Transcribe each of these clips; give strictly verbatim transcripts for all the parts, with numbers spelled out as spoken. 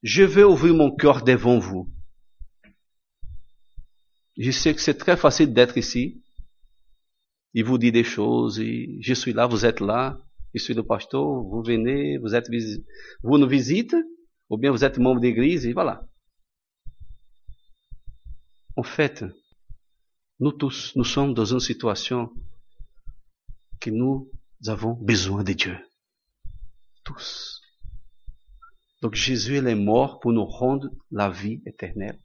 je vais ouvrir mon cœur devant vous. Je sais que c'est très facile d'être ici. Il vous dit des choses, et je suis là, vous êtes là, je suis le pasteur, vous venez, vous êtes, vous nous visitez, ou bien vous êtes membre d'église, et voilà. En fait, nous tous, nous sommes dans une situation que nous avons besoin de Dieu. Tous. Donc Jésus, il est mort pour nous rendre la vie éternelle.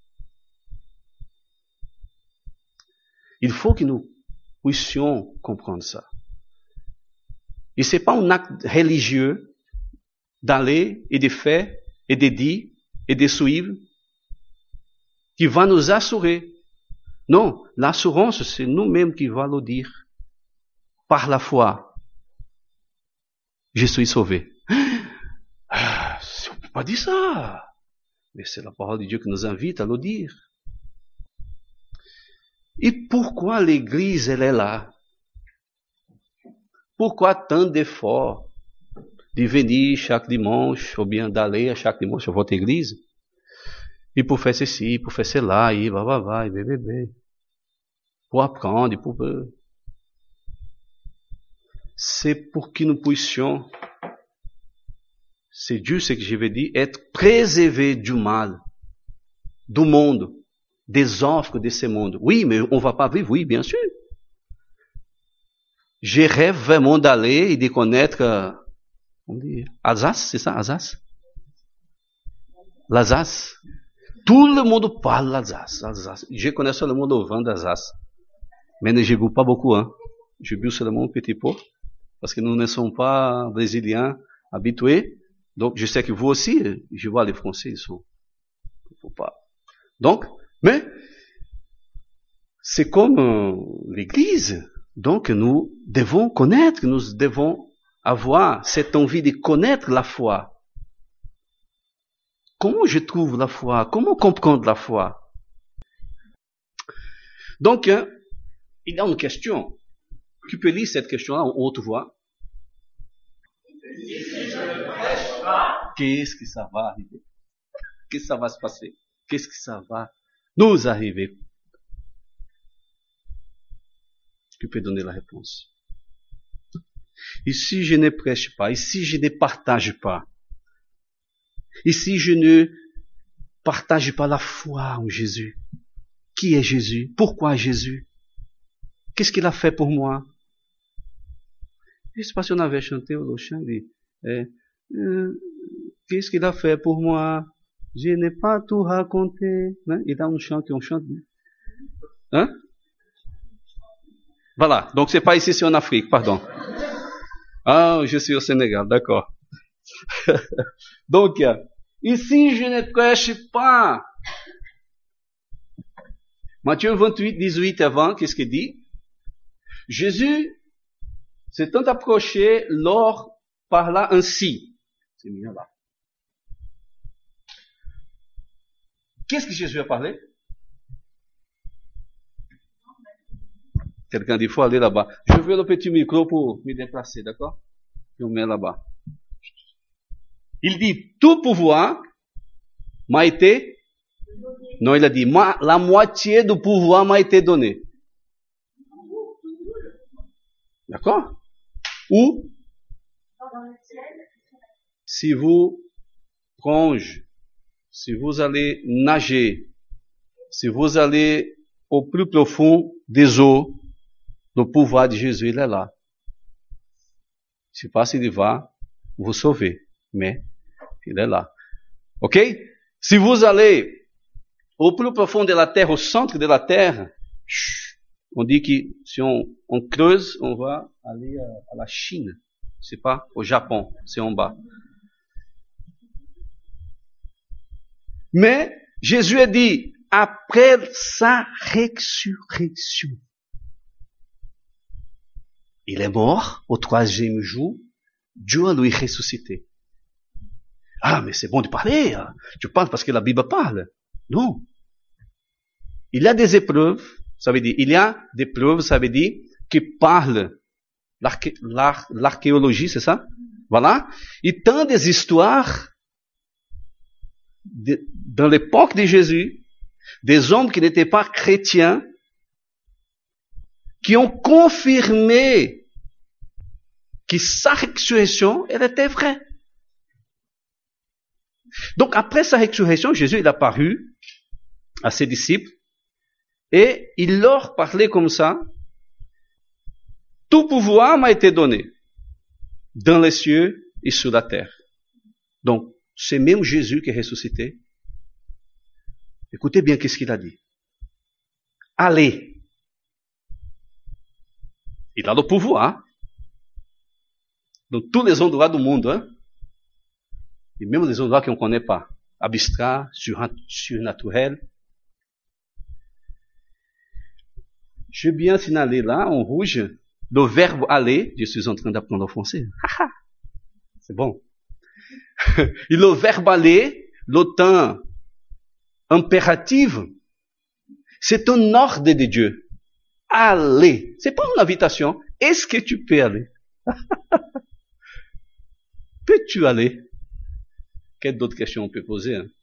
Il faut que nous puissions comprendre ça. Et c'est pas un acte religieux d'aller et de faire et de dire et de suivre qui va nous assurer. Non, l'assurance, c'est nous-mêmes qui va le dire. Par la foi, je suis sauvé. Ah, on ne peut pas dire ça. Mais c'est la parole de Dieu qui nous invite à le dire. Et pourquoi l'Église, elle est là? Pourquoi tant d'efforts de venir chaque dimanche, ou bien d'aller à chaque dimanche à votre église? E pour faire ceci, pour faire cela, e vai, vai, vai, vai, vai, vai. Pour apprendre, pour... C'est pour que nous puissions, c'est Dieu ce que je veux dire, être préservés du mal, du monde, des offres de ce monde. Oui, mais on ne va pas vivre, oui, bien sûr. Je rêve vraiment d'aller et de connaître, on dit, Alsace, c'est ça, Alsace? L'Alsace. Tout le monde parle l'Alsace, Alsace. Je connais seulement le vin d'Alsace. Mais je ne bois pas beaucoup, hein. Je bois seulement un petit peu. Parce que nous ne sommes pas brésiliens habitués. Donc, je sais que vous aussi, je vois les Français, ils sont, il faut pas. Donc, mais, c'est comme euh, l'Église. Donc, nous devons connaître, nous devons avoir cette envie de connaître la foi. Comment je trouve la foi? Comment comprendre la foi? Donc, hein, il y a une question. Tu peux lire cette question-là en haute voix. Qu'est-ce que ça va arriver? Qu'est-ce que ça va se passer? Qu'est-ce que ça va nous arriver? Tu peux donner la réponse. Et si je ne prêche pas, et si je ne partage pas, et si je ne partage pas la foi en Jésus, qui est Jésus? Pourquoi Jésus? Qu'est-ce qu'il a fait pour moi? Je ne sais pas si on avait chanté au chant, il dit, eh, euh, qu'est-ce qu'il a fait pour moi? Je n'ai pas tout raconté. Hein? Il y a un chant qu'on chante. Hein? Voilà. Donc c'est pas ici, c'est en Afrique, pardon. Ah, je suis au Sénégal, d'accord. Donc, ici je ne prêche pas. Matthieu vingt-huit, dix-huit avant, qu'est-ce qu'il dit? Jésus s'est tant approché, leur parla ainsi. C'est mieux là. Qu'est-ce que Jésus a parlé? Quelqu'un dit, il faut aller là-bas. Je veux le petit micro pour me déplacer, d'accord? Je mets là-bas. Il dit, tout pouvoir m'a été... Non, il a dit, la moitié du pouvoir m'a été donné. D'accord? Ou, si vous plongez, si vous allez nager, si vous allez au plus profond des eaux, le pouvoir de Jésus, il est là. Je ne sais pas s'il va vous sauver, mais il est là. Ok? Si vous allez au plus profond de la terre, au centre de la terre, on dit que si on, on creuse, on va aller à, à la Chine. C'est pas au Japon, c'est en bas. Mais Jésus a dit, après sa résurrection, il est mort au troisième jour, Dieu a lui ressuscité. Ah, mais c'est bon de parler. Hein. Tu parles parce que la Bible parle. Non. Il y a des épreuves, ça veut dire, il y a des preuves, ça veut dire, qui parlent. L'arché, l'ar, l'archéologie, c'est ça? Voilà. Et tant des histoires de, dans l'époque de Jésus, des hommes qui n'étaient pas chrétiens, qui ont confirmé que sa résurrection, elle était vraie. Donc après sa résurrection, Jésus il a apparu à ses disciples et il leur parlait comme ça. Tout pouvoir m'a été donné dans les cieux et sur la terre. Donc c'est même Jésus qui est ressuscité. Écoutez bien qu'est-ce qu'il a dit. Allez. Il a le pouvoir dans tous les endroits du monde, hein? Et même les endroits qu'on ne connaît pas, abstrait, surnaturel. Je vais bien signaler là, en rouge, le verbe aller. Je suis en train d'apprendre le français. C'est bon. Et le verbe aller, le temps impératif, c'est un ordre de Dieu. Aller. C'est pas une invitation. Est-ce que tu peux aller? Peux-tu aller? Quelle d'autres questions on peut poser? Hein?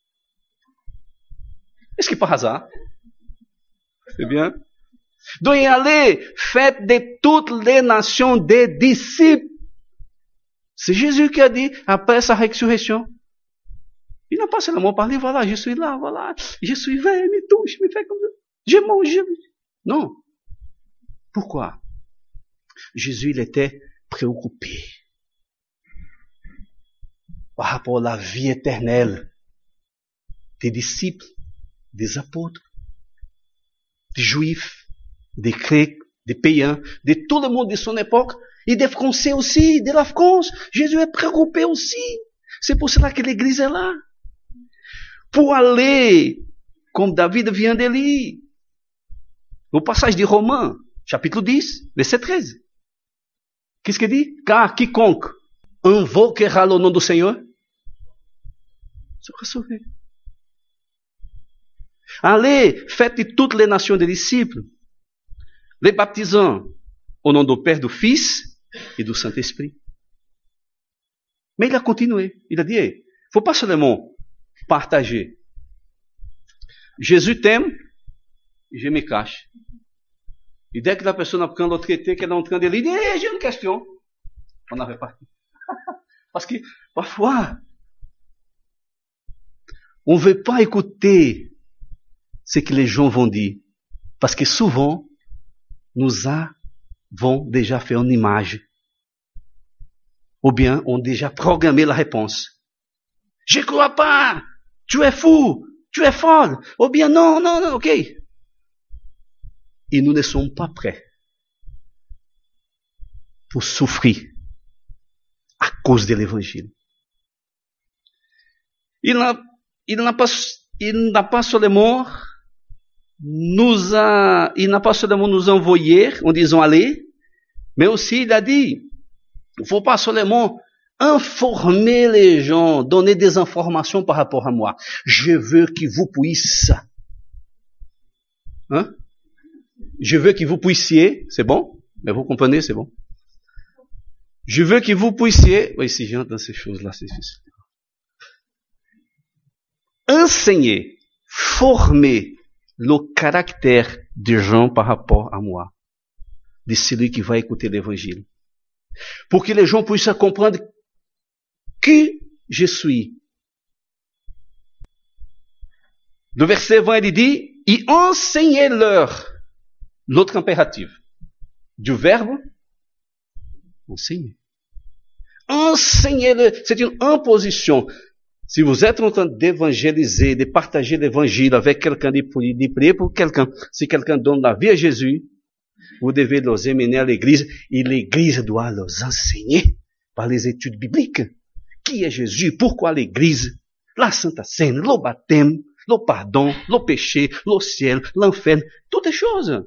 Est-ce que par hasard? C'est bien. Donc, allez, faites de toutes les nations des disciples. C'est Jésus qui a dit, après sa résurrection. Il n'a pas seulement parlé, voilà, je suis là, voilà, je suis vert, il me touche, il me fait comme ça. Je mange. Non. Pourquoi? Jésus, il était préoccupé par rapport à la vie éternelle des disciples, des apôtres, des juifs, des grecs, des païens, de tout le monde de son époque, et des Français aussi, de la France. Jésus est préoccupé aussi. C'est pour cela que l'Église est là. Pour aller, comme David vient de lire, au passage de Romains, chapitre dix, verset treize. Qu'est-ce qu'il dit? Car quiconque invoquera le nom du Seigneur sera sauvé. Allez, faites de toutes les nations des disciples, les baptisant au nom du Père, du Fils et du Saint-Esprit. Mais il a continué. Il a dit, il hey, ne faut pas seulement partager. Jésus t'aime, je me cache. Et dès que la personne apprend le traité, qu'elle est en train de lire, hey, j'ai une question. On avait parti. Parce que parfois, on ne veut pas écouter ce que les gens vont dire. Parce que souvent, nous avons déjà fait une image. Ou bien, on a déjà programmé la réponse. Je ne crois pas. Tu es fou. Tu es folle. Ou bien, non, non, non, ok. Et nous ne sommes pas prêts pour souffrir à cause de l'évangile. Il n'a, il n'a pas, il n'a pas seulement nous a, il n'a pas seulement nous envoyé en disant allez, mais aussi il a dit, il ne faut pas seulement informer les gens, donner des informations par rapport à moi. Je veux que vous puissiez, hein? Je veux que vous puissiez, c'est bon? Mais vous comprenez, c'est bon? Je veux que vous puissiez, oui, si j'entends ces choses-là, c'est difficile. Enseigner, former le caractère des gens par rapport à moi, de celui qui va écouter l'évangile. Pour que les gens puissent comprendre qui je suis. Le verset vingt, il dit, et enseignez-leur l'autre impératif du verbe enseigner. Enseignez-le. C'est une imposition. Si vous êtes en train d'évangéliser, de partager l'évangile avec quelqu'un, de prier pour quelqu'un, si quelqu'un donne la vie à Jésus, vous devez les emmener à l'église et l'église doit les enseigner par les études bibliques. Qui est Jésus? Pourquoi l'église? La Sainte Seine, le baptême, le pardon, le péché, le ciel, l'enfer, toutes les choses.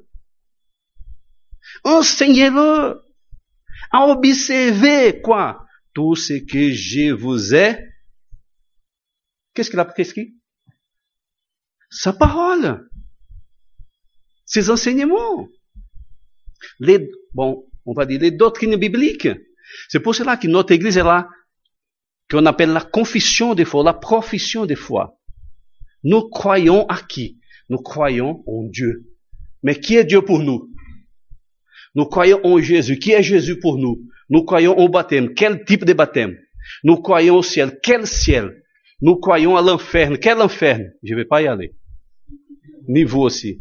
Enseignez-le à observer quoi? Tout ce que je vous ai. Qu'est-ce qu'il a prescrit? Sa parole. Ses enseignements. Les, bon, on va dire les doctrines bibliques. C'est pour cela que notre église est là. qu'on appelle la confession de foi, la profession de foi. Nous croyons à qui? Nous croyons en Dieu. Mais qui est Dieu pour nous? Nous croyons en Jésus. Qui est Jésus pour nous? Nous croyons au baptême. Quel type de baptême? Nous croyons au ciel. Quel ciel? Nous croyons à l'enfer. Quel enfer? Je ne vais pas y aller. Ni vous aussi.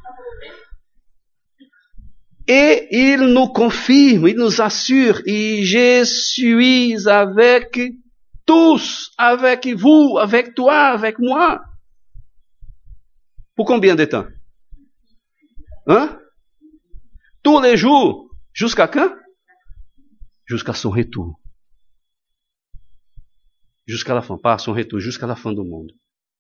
Et il nous confirme, il nous assure, et je suis avec tous, avec vous, avec toi, avec moi. Pour combien de temps? Hein? Tous les jours. Jusqu'à quand? Jusqu'à son retour. Jusqu'à la fin. Pas à son retour, jusqu'à la fin du monde.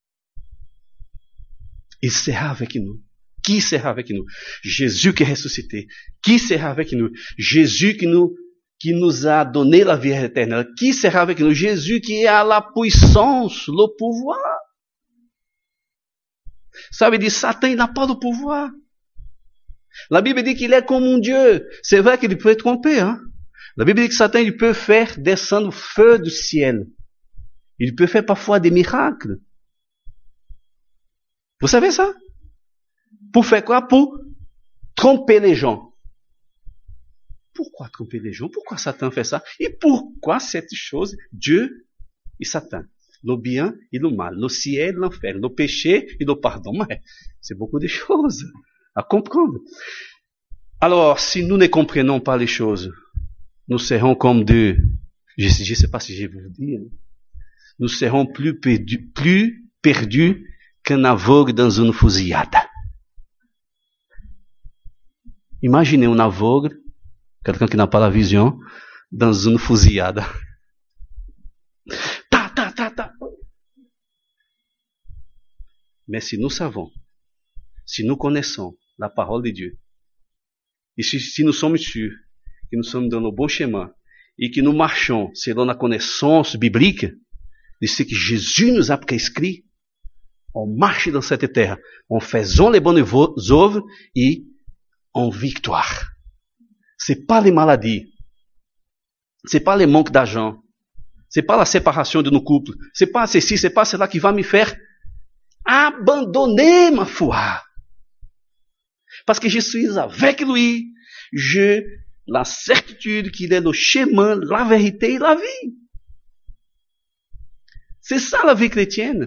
Il sera avec nous. Qui sera avec nous? Jésus qui est ressuscité. Qui sera avec nous? Jésus qui nous, qui nous a donné la vie éternelle. Qui sera avec nous? Jésus qui a la puissance, le pouvoir. Ça veut dire, Satan, il n'a pas de pouvoir. La Bible dit qu'il est comme un Dieu. C'est vrai qu'il peut tromper, hein. La Bible dit que Satan, il peut faire descendre feu du ciel. Il peut faire parfois des miracles. Vous savez ça? Pour faire quoi? Pour tromper les gens. Pourquoi tromper les gens? Pourquoi Satan fait ça? Et pourquoi cette chose, Dieu et Satan? Le bien et le mal, le ciel et l'enfer, le péché et le pardon. Mais c'est beaucoup de choses à comprendre. Alors, si nous ne comprenons pas les choses, nous serons comme deux, je ne sais pas si je vais vous dire, nous serons plus perdus, plus perdus qu'un aveugle dans une fusillade. Imaginez un aveugle, quelqu'un qui n'a pas la vision, dans une fusillade. Ta, ta, ta, ta. Mais si nous savons, si nous connaissons la parole de Dieu, et si, si nous sommes sûrs que nous sommes dans le bon chemin, et que nous marchons selon la connaissance biblique de ce que Jésus nous a prescrit, on marche dans cette terre, en faisant les bonnes œuvres et en victoire. C'est pas les maladies. C'est pas les manques d'argent. C'est pas la séparation de nos couples. C'est pas ceci, c'est pas cela qui va me faire abandonner ma foi. Parce que je suis avec lui. J'ai la certitude qu'il est le chemin, la vérité et la vie. C'est ça la vie chrétienne.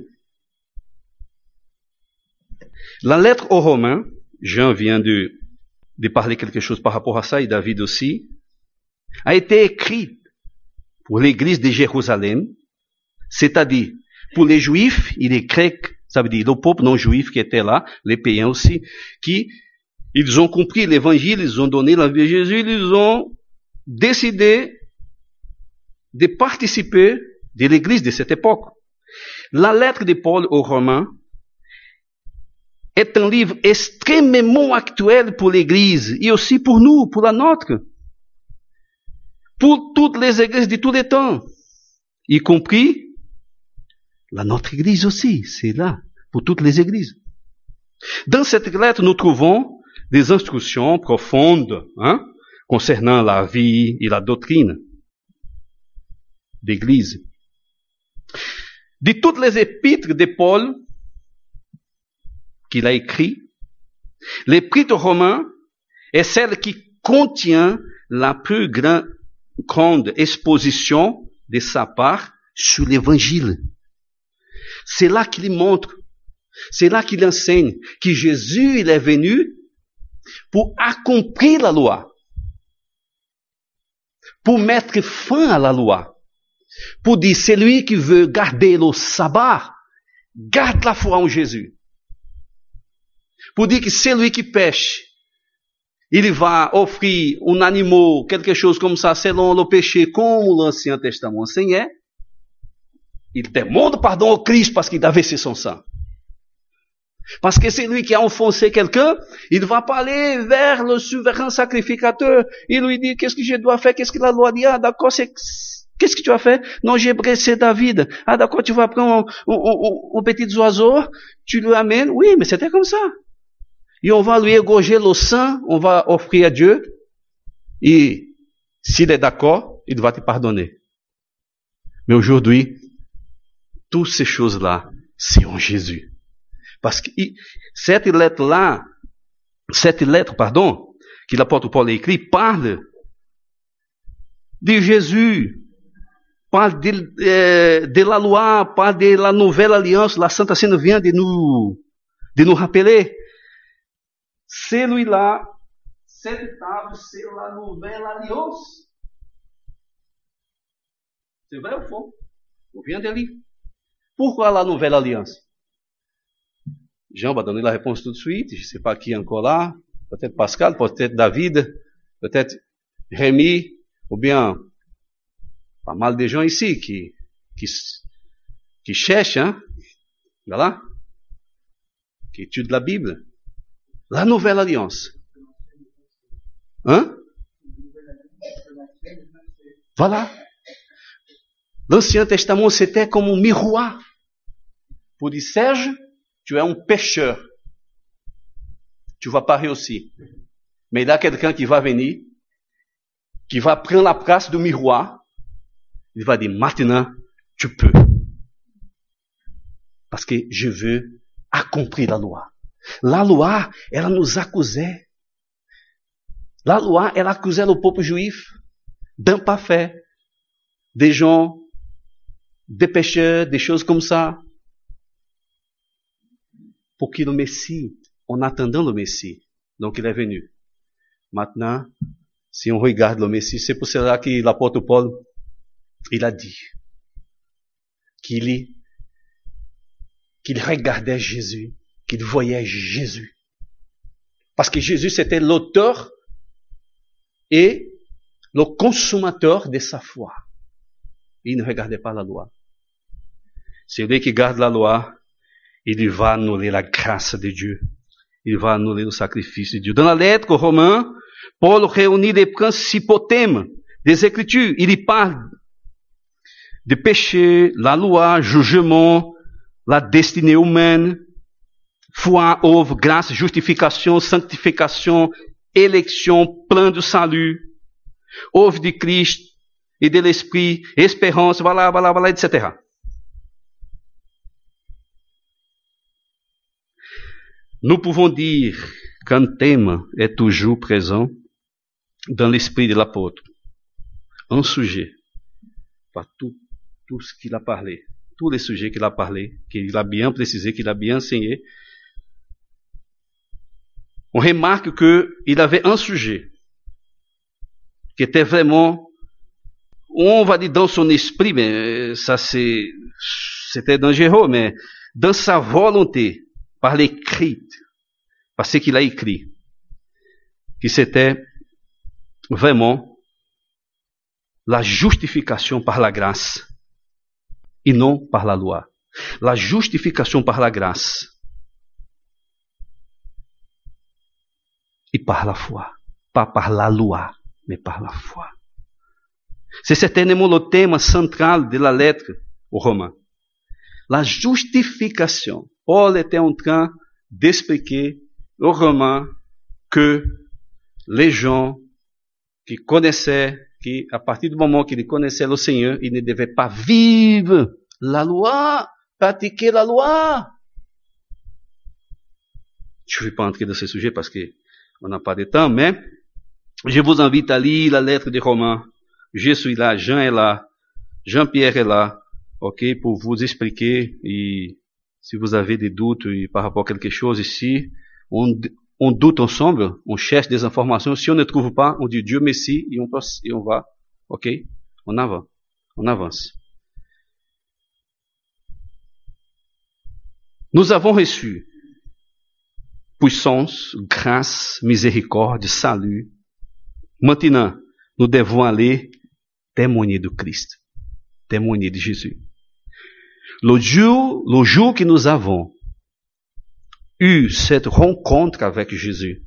La lettre aux Romains, Jean vient de de parler quelque chose par rapport à ça, et David aussi, a été écrit pour l'église de Jérusalem, c'est-à-dire pour les juifs et les grecs, ça veut dire le peuple non juif qui était là, les païens aussi, qui, ils ont compris l'évangile, ils ont donné la vie à Jésus, ils ont décidé de participer de l'église de cette époque. La lettre de Paul aux Romains est un livre extrêmement actuel pour l'Église et aussi pour nous, pour la nôtre, pour toutes les églises de tous les temps, y compris la nôtre Église aussi, c'est là, pour toutes les églises. Dans cette lettre, nous trouvons des instructions profondes hein, concernant la vie et la doctrine d'Église. De toutes les épîtres de Paul, qu'il a écrit, l'épître aux Romains est celle qui contient la plus grand, grande exposition de sa part sur l'évangile. C'est là qu'il montre, c'est là qu'il enseigne que Jésus, il est venu pour accomplir la loi, pour mettre fin à la loi, pour dire celui qui veut garder le sabbat, garde la foi en Jésus. Pour dire que celui qui pêche, il va offrir un animal, quelque chose comme ça, selon le péché, comme l'Ancien Testament enseignait. Il demande pardon au Christ parce qu'il a versé son sang. Parce que c'est lui qui a enfoncé quelqu'un, il ne va pas aller vers le souverain sacrificateur. Il lui dit, qu'est-ce que je dois faire? Qu'est-ce que la loi dit? Ah, d'accord, c'est... Qu'est-ce que tu as fait? Non, j'ai blessé David. Ah, d'accord, tu vas prendre un, un, un, un petit oiseau, tu lui amènes. Oui, mais c'était comme ça. Et on va lui égorger le sang, on va offrir à Dieu, et s'il est d'accord, il va te pardonner. Mais aujourd'hui, toutes ces choses-là, c'est en Jésus. Parce que cette lettre-là, cette lettre, pardon, que l'apôtre Paul a écrit, parle de Jésus, parle de, euh, de la loi, parle de la nouvelle alliance. La Sainte Seine vient de nous, de nous rappeler. Celui-là, cette table, c'est la nouvelle alliance. C'est vrai ou faux? On vient de lire. Pourquoi la nouvelle alliance? Jean va donner la réponse tout de suite. Je ne sais pas qui est encore là. Peut-être Pascal, peut-être David, peut-être Rémi, ou bien pas mal de gens ici qui, qui, qui cherchent, hein, voilà, qui étudient la Bible. La nouvelle alliance. Hein? Voilà. L'Ancien Testament, c'était comme un miroir. Pour dire, Serge, tu es un pécheur. Tu vas pas réussir. Mais il y a quelqu'un qui va venir, qui va prendre la place du miroir. Il va dire, maintenant, tu peux. Parce que je veux accomplir la loi. La loi, elle nous accusait. La loi, elle accusait le peuple juif d'imparfait, des gens, des pécheurs, des choses comme ça. Pour que le Messie, en attendant le Messie, donc il est venu. Maintenant, si on regarde le Messie, c'est pour cela que l'apôtre Paul, il a dit qu'il qu'il regardait Jésus, qu'il voyait Jésus. Parce que Jésus, c'était l'auteur et le consommateur de sa foi. Il ne regardait pas la loi. Celui qui garde la loi, il va annuler la grâce de Dieu. Il va annuler le sacrifice de Dieu. Dans la lettre aux Romains, Paul réunit les principaux thèmes des Écritures. Il y parle de péché, la loi, jugement, la destinée humaine, foi, œuvre, grâce, justification, sanctification, élection, plan de salut, œuvre de Christ et de l'Esprit, espérance, voilà, voilà, voilà, et cetera. Nous pouvons dire qu'un thème est toujours présent dans l'esprit de l'apôtre. Un sujet, pas tout, tout ce qu'il a parlé, tous les sujets qu'il a parlé, qu'il a bien précisé, qu'il a bien enseigné. On remarque qu'il avait un sujet qui était vraiment, on va dire dans son esprit, mais ça c'est, c'était dangereux, mais dans sa volonté, par l'écrit, par ce qu'il a écrit, que c'était vraiment la justification par la grâce et non par la loi. La justification par la grâce et par la foi. Pas par la loi, mais par la foi. C'est certainement le thème central de la lettre aux Romains. La justification. Paul était en train d'expliquer aux Romains que les gens qui connaissaient, qui à partir du moment qu'ils connaissaient le Seigneur, ils ne devaient pas vivre la loi, pratiquer la loi. Je ne vais pas entrer dans ce sujet parce qu'on n'a pas de temps, mais je vous invite à lire la lettre des Romains. Je suis là, Jean est là, Jean-Pierre est là, ok, pour vous expliquer. Et si vous avez des doutes par rapport à quelque chose ici, on, on doute ensemble, on cherche des informations. Si on ne trouve pas, on dit Dieu merci et on passe, et on va, ok, on avance, on avance. Nous avons reçu puissance, grâce, miséricorde, salut. Maintenant, nous devons aller témoigner de Christ, témoigner de Jésus. Le jour, le jour que nous avons eu cette rencontre avec Jésus,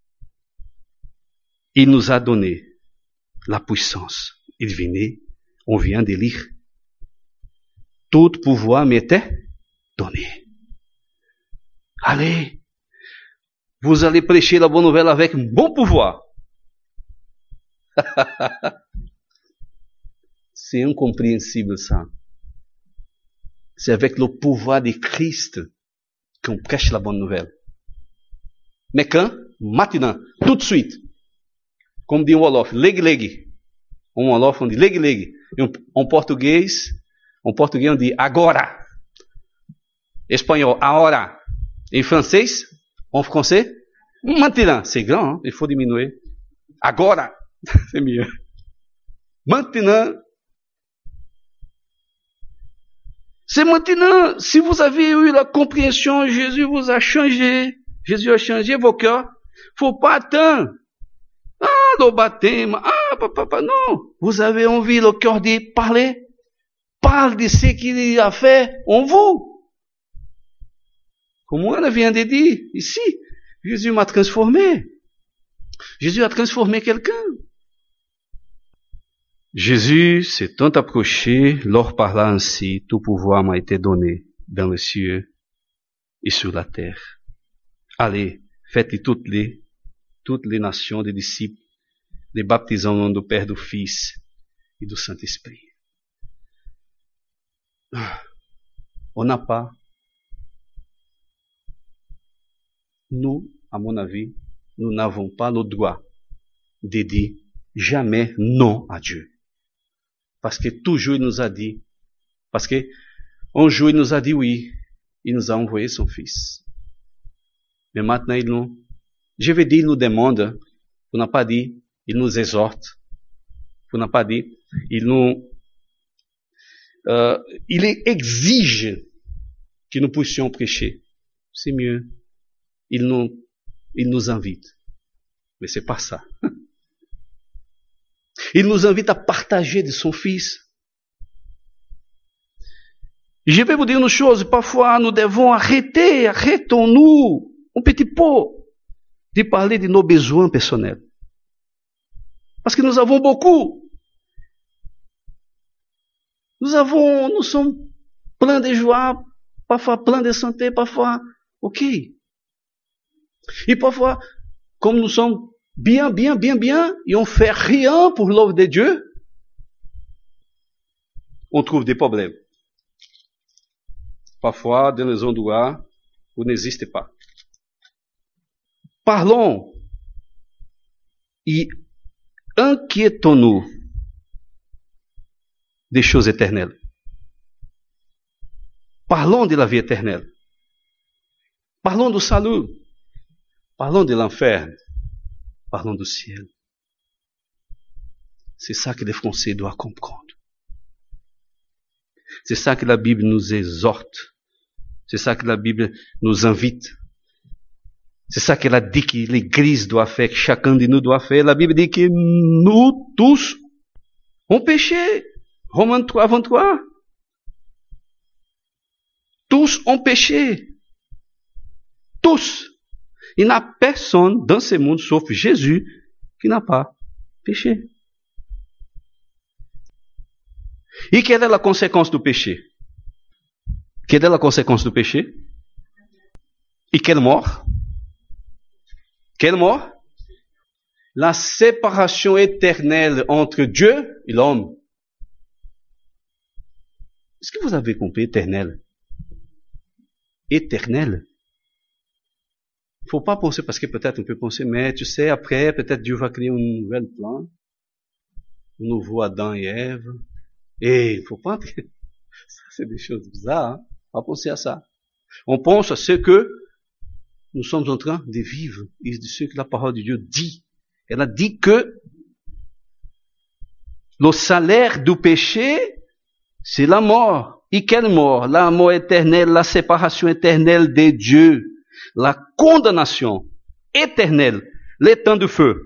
il nous a donné la puissance. Il venait, on vient de lire. Tout pouvoir m'était donné. Allez, vous allez prêcher la bonne nouvelle avec bon pouvoir. C'est incompréhensible ça. C'est avec le pouvoir de Christ qu'on prêche la bonne nouvelle. Mais quand? Maintenant, tout de suite. Como diz o Wolof, leg-leg. Um Wolof onde leg-leg. Um, um português, um português onde agora. Espanhol, ahora. Em francês, en français, maintenant. C'est grand, hein? Il faut diminuer. Agora. C'est mieux. Maintenant. C'est maintenant. Si vous avez eu la compréhension, Jésus vous a changé. Jésus a changé vos cœurs. Faut pas attendre. Ah, le baptême. Ah, papa, non. Vous avez envie, le cœur de parler. Parle de ce qu'il a fait en vous. Comme Ana vient de dire ici. Jésus m'a transformé. Jésus a transformé quelqu'un. Jésus s'est tant approché, leur parla ainsi, tout pouvoir m'a été donné dans les cieux et sur la terre. Allez, faites toutes les, toutes les nations des disciples, les baptisant au nom du Père, du Fils et du Saint-Esprit. On n'a pas, nous, à mon avis, nous n'avons pas le droit de dire jamais non à Dieu. Parce que toujours il nous a dit, parce que un jour il nous a dit oui, il nous a envoyé son Fils. Mais maintenant il nous, je vais dire, il nous demande, pour n'a pas dit, il nous exhorte, pour n'a pas dit, il nous, euh, il exige que nous puissions prêcher. C'est mieux. Il nous, il nous invite. Mais c'est pas ça. Il nous invite à partager de son Fils. Je vais vous dire une chose, parfois nous devons arrêter, arrêtons-nous un petit peu de parler de nos besoins personnels. Parce que nous avons beaucoup. Nous avons, nous sommes pleins de joie, parfois pleins de santé, parfois, ok. Et parfois, comme nous sommes bien, bien, bien, bien, et on fait rien pour l'œuvre de Dieu, on trouve des problèmes. Parfois, dans les endroits où n'existe pas. Parlons et inquiétons-nous des choses éternelles. Parlons de la vie éternelle. Parlons du salut. Parlons de l'enfer. Parlons du ciel. C'est ça que les Français doivent comprendre. C'est ça que la Bible nous exhorte. C'est ça que la Bible nous invite. C'est ça qu'elle a dit que l'Église doit faire, que chacun de nous doit faire. La Bible dit que nous tous ont péché. Romains trois, vingt-trois. Tous ont péché. Tous. Il n'y a personne dans ce monde, sauf Jésus, qui n'a pas péché. Et quelle est la conséquence du péché? Quelle est la conséquence du péché? Et quelle mort? Quelle mort? La séparation éternelle entre Dieu et l'homme. Est-ce que vous avez compris éternel? Éternel. Il ne faut pas penser, parce que peut-être on peut penser, mais tu sais, après, peut-être Dieu va créer un nouvel plan, un nouveau Adam et Ève. Et il ne faut pas, ça c'est des choses bizarres, hein? On va penser à ça. On pense à ce que nous sommes en train de vivre, et de ce que la parole de Dieu dit. Elle a dit que le salaire du péché, c'est la mort. Et quelle mort? La mort éternelle, la séparation éternelle de Dieu. La condamnation éternelle, les temps de feu.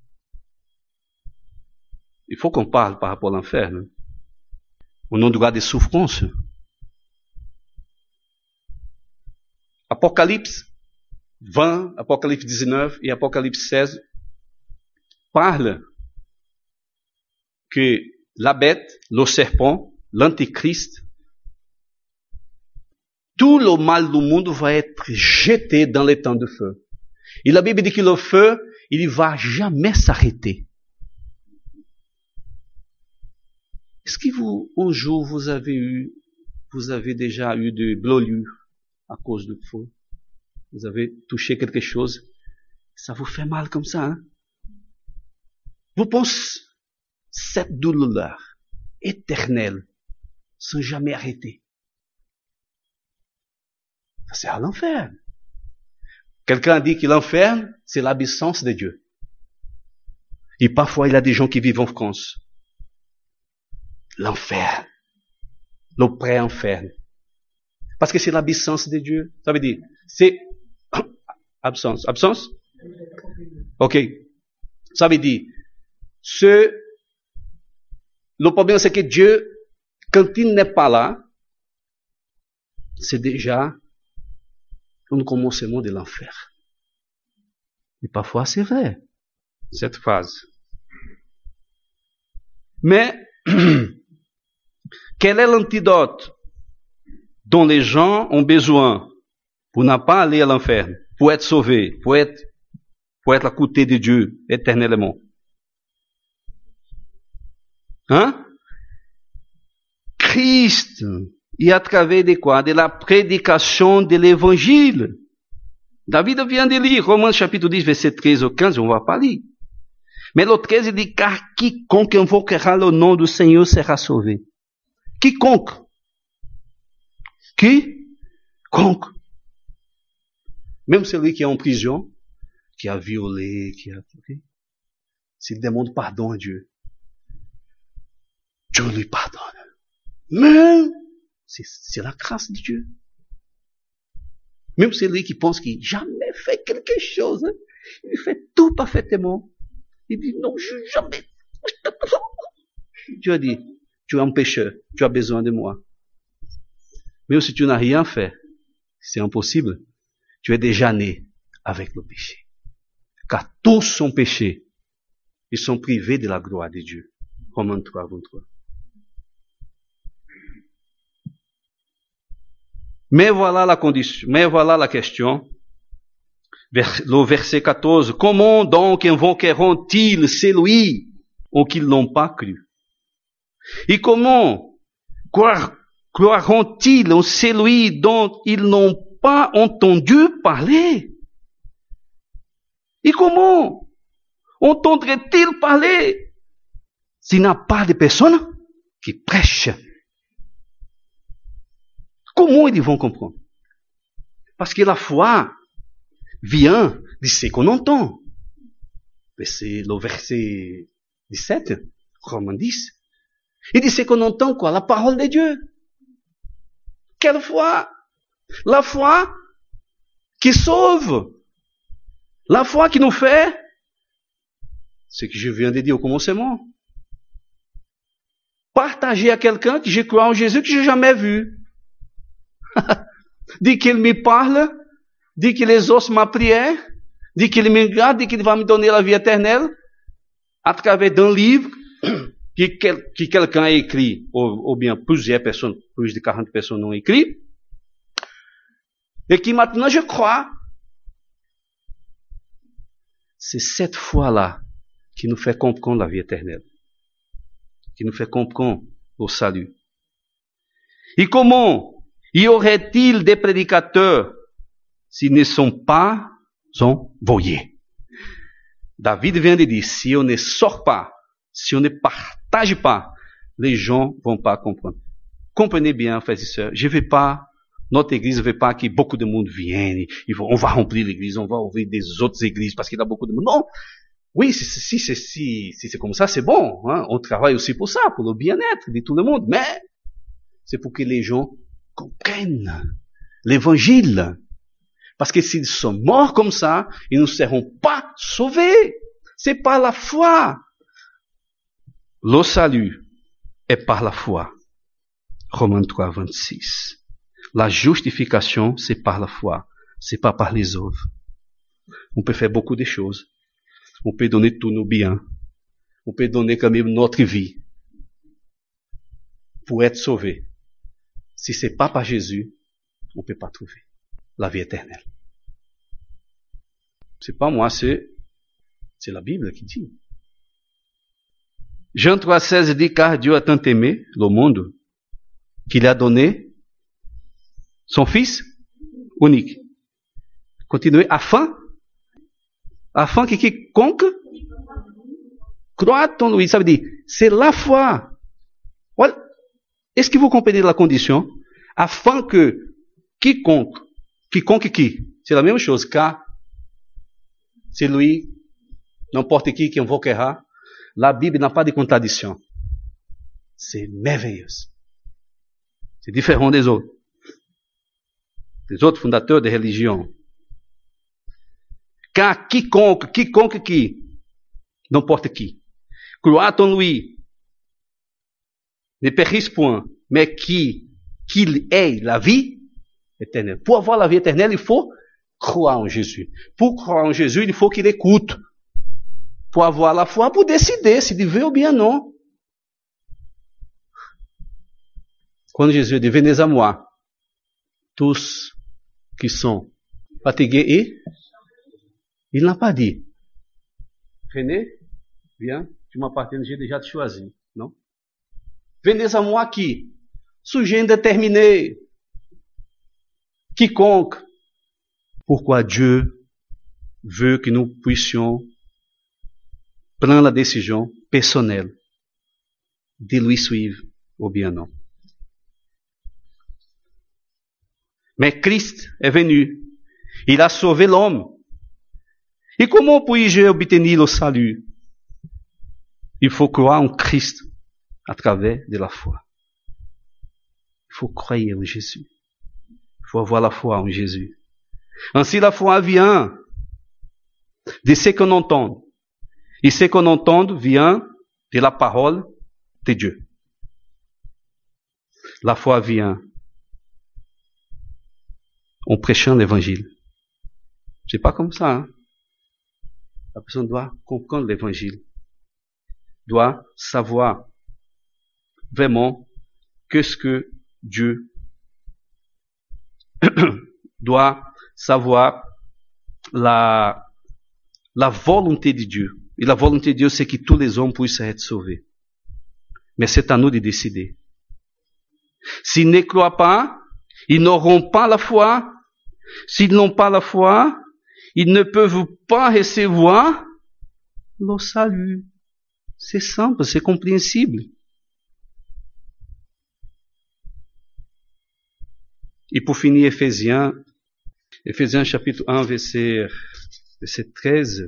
Il faut qu'on parle par rapport à l'enfer. Hein? On a droit de souffrance. Apocalypse vingt, Apocalypse dix-neuf et Apocalypse seize parlent que la bête, le serpent, l'antéchrist, tout le mal du monde va être jeté dans les temps de feu. Et la Bible dit que le feu, il ne va jamais s'arrêter. Est-ce que vous, un jour, vous avez eu, vous avez déjà eu de brûlures à cause du feu? Vous avez touché quelque chose? Ça vous fait mal comme ça, hein? Vous pensez, cette douleur éternelle, sans jamais arrêter, c'est à l'enfer. Quelqu'un a dit que l'enfer, c'est l'absence de Dieu. Et parfois, il y a des gens qui vivent en France. L'enfer. Le pré-enfer. Parce que c'est l'absence de Dieu. Ça veut dire, c'est absence. Absence? Ok. Ça veut dire, ce, le problème c'est que Dieu, quand il n'est pas là, c'est déjà un commencement de l'enfer. Et parfois c'est vrai, cette phrase. Mais, quel est l'antidote dont les gens ont besoin pour ne pas aller à l'enfer, pour être sauvés, pour être, pour être à côté de Dieu éternellement? Hein? Christ, et à travers de quoi? De la prédication de l'évangile. David vient de lire Romains chapitre dix, verset treize au quinze, on va pas lire. Mais le treize dit, car quiconque invoquera le nom du Seigneur sera sauvé. Quiconque. Quiconque. Même celui qui est en prison, qui a violé, qui a... S'il demande pardon à Dieu, Dieu lui pardonne. Mais c'est, c'est la grâce de Dieu. Même celui qui pense qu'il n'a jamais fait quelque chose, hein, il fait tout parfaitement. Il dit non, je jamais. Dieu a dit, tu es un pécheur, tu as besoin de moi. Même si tu n'as rien fait, c'est impossible. Tu es déjà né avec le péché. Car tous sont péchés. Ils sont privés de la gloire de Dieu. Romains trois, vingt-trois. Mais voilà la condition, mais voilà la question. Le verset quatorze. Comment donc invoqueront-ils celui en qui ils n'ont pas cru? Et comment croiront-ils en celui dont ils n'ont pas entendu parler? Et comment entendraient-ils parler s'il n'y a pas de personne qui prêche? Comment ils vont comprendre? Parce que la foi vient de ce qu'on entend. C'est le verset dix-sept, Romains dix. Il dit ce qu'on entend quoi? La parole de Dieu. Quelle foi? La foi qui sauve. La foi qui nous fait ce que je viens de dire au commencement. Partager à quelqu'un que je crois en Jésus que je n'ai jamais vu. Dit qu'il me parle, dit qu'il exauce ma prière, dit qu'il me garde, dit qu'il va me donner la vie éternelle, à travers d'un livre que, quel, que quelqu'un a écrit, ou, ou bien plusieurs personnes, plus de quarante personnes ont écrit, et qui maintenant je crois. C'est cette foi-là qui nous fait comprendre la vie éternelle, qui nous fait comprendre le salut. Et comment y aurait-il des prédicateurs s'ils ne sont pas envoyés? David vient de dire, si on ne sort pas, si on ne partage pas, les gens vont pas comprendre. Comprenez bien, frères et sœurs, je ne veux pas, notre église ne veut pas que beaucoup de monde vienne, on va remplir l'église, on va ouvrir des autres églises parce qu'il y a beaucoup de monde. Non! Oui, si, si, si, si, si c'est comme ça, c'est bon. Hein? On travaille aussi pour ça, pour le bien-être de tout le monde. Mais c'est pour que les gens comprennent l'évangile. Parce que s'ils sont morts comme ça, ils ne seront pas sauvés. C'est par la foi. Le salut est par la foi. Romains trois, vingt-six. La justification, c'est par la foi. C'est pas par les œuvres. On peut faire beaucoup de choses. On peut donner tous nos biens. On peut donner quand même notre vie pour être sauvé. Si c'est pas par Jésus, on peut pas trouver la vie éternelle. C'est pas moi, c'est, c'est la Bible qui dit. Jean trois seize dit, car Dieu a tant aimé le monde qu'il a donné son Fils unique. Continuez, afin, afin que quiconque croit en lui. Ça veut dire, c'est la foi. Voilà. Est-ce que vous comprenez la condition? Afin que quiconque, quiconque qui? C'est la même chose, car c'est lui, n'importe qui qui invoquera. La Bible n'a pas de contradiction. C'est merveilleux. C'est différent des autres. Des autres fondateurs de religions. Car quiconque, quiconque qui, n'importe qui, croit en lui, ne périsse point, mais qui, qu'il ait la vie éternelle. Pour avoir la vie éternelle, il faut croire en Jésus. Pour croire en Jésus, il faut qu'il écoute. Pour avoir la foi, pour décider s'il veut ou bien non. Quand Jésus dit, venez à moi, tous qui sont fatigués et il n'a pas dit, venez, viens, tu m'appartiens, j'ai déjà te choisi, non? Venez à moi qui, sujet indéterminé, quiconque. Pourquoi Dieu veut que nous puissions prendre la décision personnelle de lui suivre ou bien non. Mais Christ est venu. Il a sauvé l'homme. Et comment puis-je obtenir le salut? Il faut croire en Christ à travers de la foi. Il faut croire en Jésus. Il faut avoir la foi en Jésus. Ainsi la foi vient de ce qu'on entend. Et ce qu'on entend vient de la parole de Dieu. La foi vient en prêchant l'évangile. C'est pas comme ça, hein? La personne doit comprendre l'évangile. Doit savoir vraiment qu'est-ce que Dieu doit savoir la, la volonté de Dieu. Et la volonté de Dieu, c'est que tous les hommes puissent être sauvés. Mais c'est à nous de décider. S'ils ne croient pas, ils n'auront pas la foi. S'ils n'ont pas la foi, ils ne peuvent pas recevoir le salut. C'est simple, c'est compréhensible. Et pour finir, Éphésiens, Éphésiens chapitre un, verset, verset treize,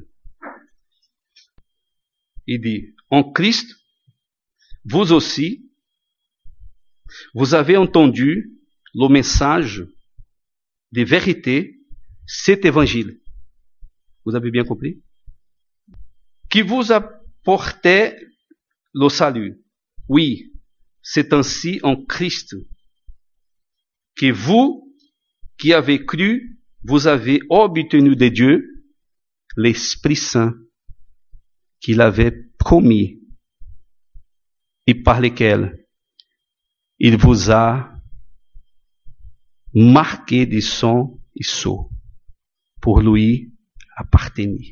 il dit, en Christ, vous aussi, vous avez entendu le message de vérité, cet évangile. Vous avez bien compris? Qui vous apportait le salut. Oui, c'est ainsi en Christ que vous, qui avez cru, vous avez obtenu de Dieu l'Esprit Saint qu'il avait promis et par lequel il vous a marqué de son et sceau pour lui appartenir.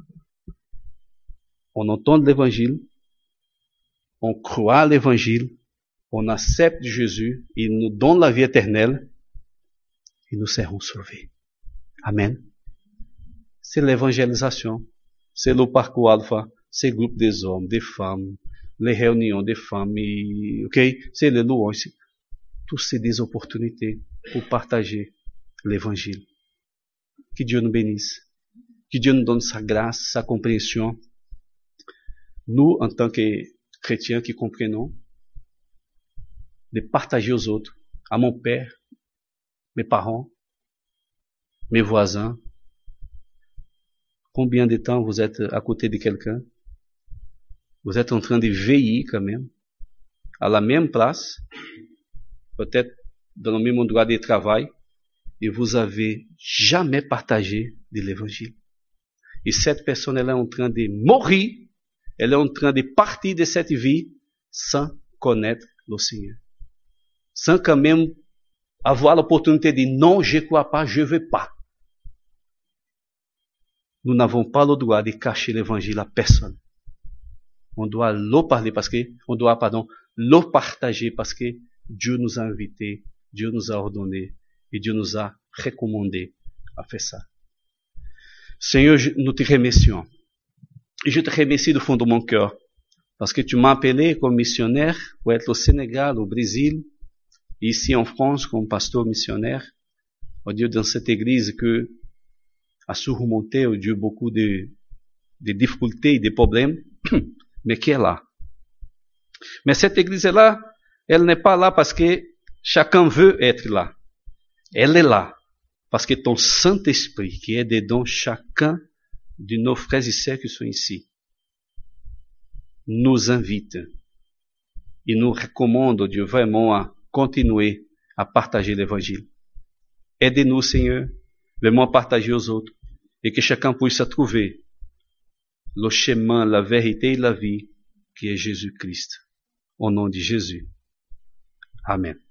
On entend l'évangile, on croit à l'évangile, on accepte Jésus, il nous donne la vie éternelle et nous serons sauvés. Amen. C'est l'évangélisation, c'est le parcours alpha, c'est le groupe des hommes, des femmes, les réunions des familles, ok? C'est les louanges, tout c'est des opportunités pour partager l'évangile. Que Dieu nous bénisse. Que Dieu nous donne sa grâce, sa compréhension. Nous, en tant que chrétiens qui comprenons, de partager aux autres, à mon père, mes parents, mes voisins. Combien de temps vous êtes à côté de quelqu'un? Vous êtes en train de veiller quand même, à la même place, peut-être dans le même endroit de travail, et vous avez jamais partagé de l'évangile. Et cette personne, elle est en train de mourir, elle est en train de partir de cette vie sans connaître le Seigneur. Sans quand même avoir l'opportunité de dire non, je ne crois pas, je ne veux pas. Nous n'avons pas le droit de cacher l'évangile à personne. On doit le parler parce que, on doit, pardon, le partager parce que Dieu nous a invités, Dieu nous a ordonné et Dieu nous a recommandé à faire ça. Seigneur, nous te remercions. Et je te remercie du fond de mon cœur parce que tu m'as appelé comme missionnaire pour être au Sénégal, au Brésil, ici en France comme pasteur missionnaire. Oh Dieu, dans cette église que a surmonté, oh Dieu, beaucoup de, de difficultés et de problèmes, mais qui est là. Mais cette église-là, elle n'est pas là parce que chacun veut être là. Elle est là parce que ton Saint-Esprit qui est dedans chacun de nos frères et sœurs qui sont ici nous invite et nous recommande, Dieu, vraiment à continuer à partager l'évangile. Aidez-nous, Seigneur, vraiment partager aux autres et que chacun puisse trouver le chemin, la vérité et la vie qui est Jésus-Christ. Au nom de Jésus. Amen.